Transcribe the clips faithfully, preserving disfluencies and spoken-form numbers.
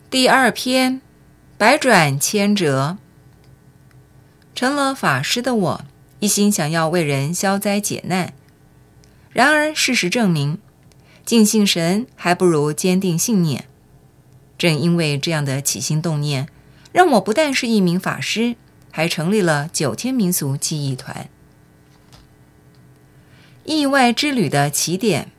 第二篇，百转千折。成了法师的我，一心想要为人消灾解难。然而事实证明，敬信神还不如坚定信念。正因为这样的起心动念，让我不但是一名法师，还成立了九天民俗记忆团。意外之旅的起点，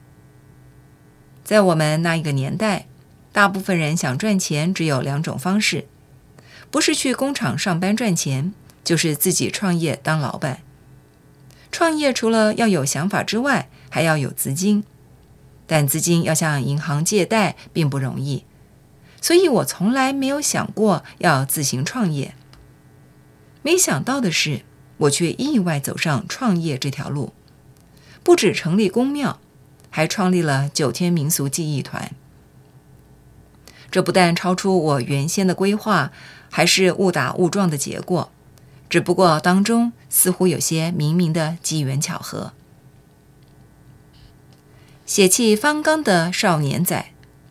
在我们那一个年代，大部分人想赚钱只有两种方式，不是去工厂上班赚钱，就是自己创业当老板。创业除了要有想法之外，还要有资金，但资金要向银行借贷并不容易，所以我从来没有想过要自行创业。没想到的是，我却意外走上创业这条路，不止成立宫庙，还创立了九天民俗记忆团。这不但超出我原先的规划，还是误打误撞的结果，只不过当中似乎有些冥冥的机缘巧合。血气方刚的少年仔，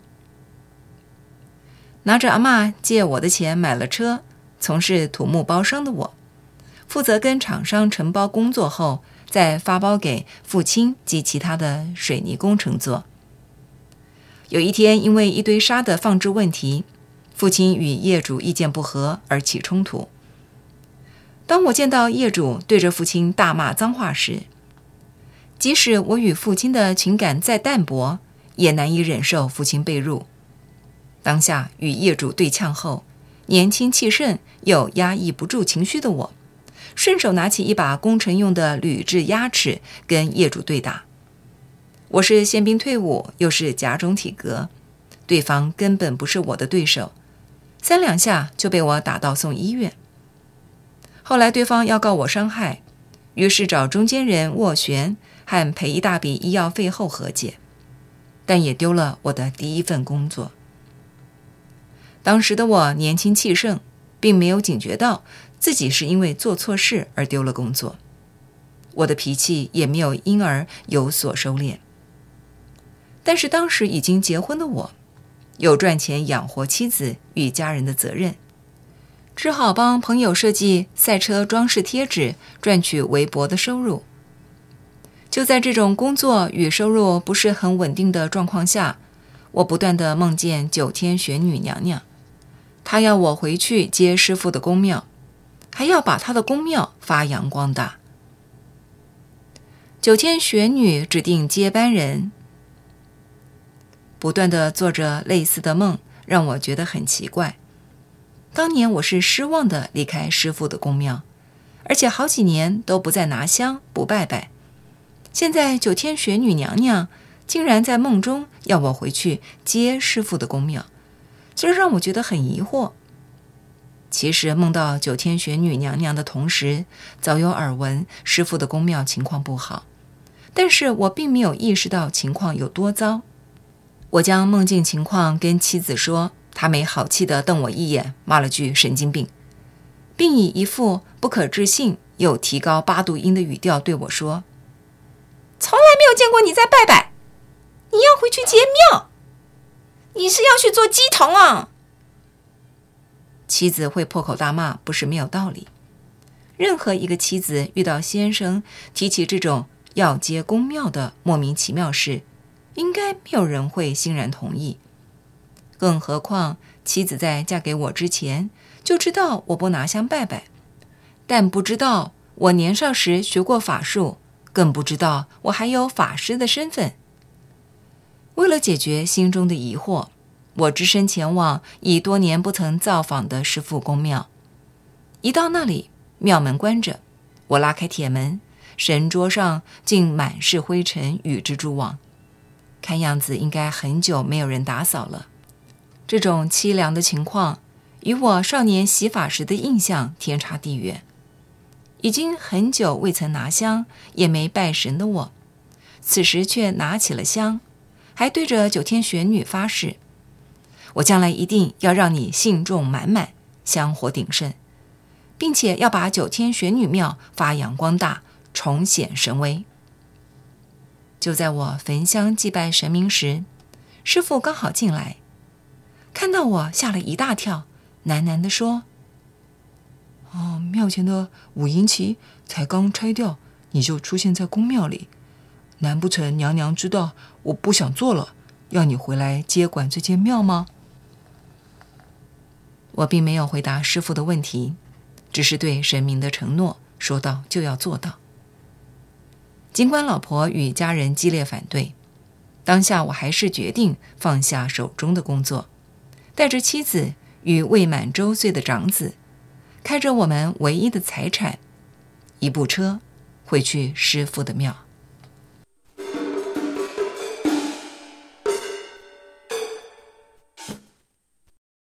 拿着阿嬷借我的钱买了车，从事土木包商的我，负责跟厂商承包工作后，再发包给父亲及其他的水泥工程做。有一天，因为一堆沙的放置问题，父亲与业主意见不合而起冲突。当我见到业主对着父亲大骂脏话时，即使我与父亲的情感再淡薄，也难以忍受父亲被辱。当下与业主对呛后，年轻气盛又压抑不住情绪的我，顺手拿起一把工程用的铝制鸭尺跟业主对打。我是宪兵退伍，又是甲种体格，对方根本不是我的对手，三两下就被我打到送医院。后来对方要告我伤害，于是找中间人斡旋和赔一大笔医药费后和解，但也丢了我的第一份工作。当时的我年轻气盛，并没有警觉到自己是因为做错事而丢了工作，我的脾气也没有因而有所收敛。但是当时已经结婚的我，有赚钱养活妻子与家人的责任，只好帮朋友设计赛车装饰贴纸，赚取微薄的收入。就在这种工作与收入不是很稳定的状况下，我不断地梦见九天玄女娘娘，她要我回去接师父的宫庙，还要把她的宫庙发扬光大。九天玄女指定接班人，不断地做着类似的梦，让我觉得很奇怪。当年我是失望地离开师父的宫庙，而且好几年都不再拿香不拜拜。现在九天玄女娘娘竟然在梦中要我回去接师父的宫庙，这让我觉得很疑惑。其实梦到九天玄女娘娘的同时，早有耳闻师父的宫庙情况不好，但是我并没有意识到情况有多糟。我将梦境情况跟妻子说，她没好气地瞪我一眼，骂了句神经病，并以一副不可置信又提高八度音的语调对我说，从来没有见过你在拜拜，你要回去接庙，你是要去做鸡童啊！妻子会破口大骂不是没有道理，任何一个妻子遇到先生提起这种要接宫庙的莫名其妙事，应该没有人会欣然同意。更何况妻子在嫁给我之前就知道我不拿香拜拜，但不知道我年少时学过法术，更不知道我还有法师的身份。为了解决心中的疑惑，我只身前往已多年不曾造访的师父宫庙。一到那里，庙门关着，我拉开铁门，神桌上竟满是灰尘与蜘蛛网，看样子应该很久没有人打扫了。这种凄凉的情况与我少年习法时的印象天差地远。已经很久未曾拿香也没拜神的我，此时却拿起了香，还对着九天玄女发誓，我将来一定要让你信众满满，香火鼎盛，并且要把九天玄女庙发扬光大，重显神威。就在我焚香祭拜神明时，师父刚好进来，看看到我吓了一大跳，喃喃地说：哦，庙前的五营旗才刚拆掉，你就出现在宫庙里，难不成娘娘知道我不想做了，要你回来接管这间庙吗？我并没有回答师父的问题，只是对神明的承诺说到就要做到。尽管老婆与家人激烈反对，当下我还是决定放下手中的工作，带着妻子与未满周岁的长子，开着我们唯一的财产，一部车，回去师父的庙。